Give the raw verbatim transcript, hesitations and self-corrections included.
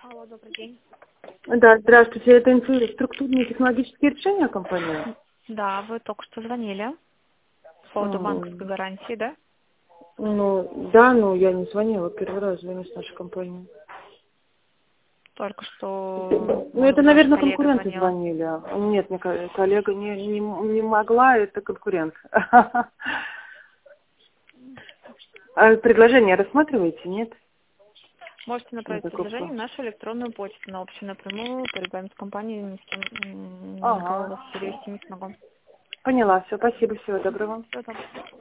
Алло, добрый день. Да, здравствуйте. Это инфраструктурные технологические решения компании? Да, вы только что звонили по поводу банковской М, гарантии, да? Ну, да, но я не звонила. Первый раз звоню с нашей компании. Только что, Ну, это, может, ваша наверное, коллега конкуренты звонила. звонили. А, Нет, мне ко- коллега не, не, не могла, это конкурент. А предложение рассматриваете, нет? Можете На направить предложение закупку. в нашу электронную почту на общую напрямую по регламенту компании, ни с кем, м, никого Ага. вас перевести не смогу. Поняла, все, спасибо, всего доброго. Все,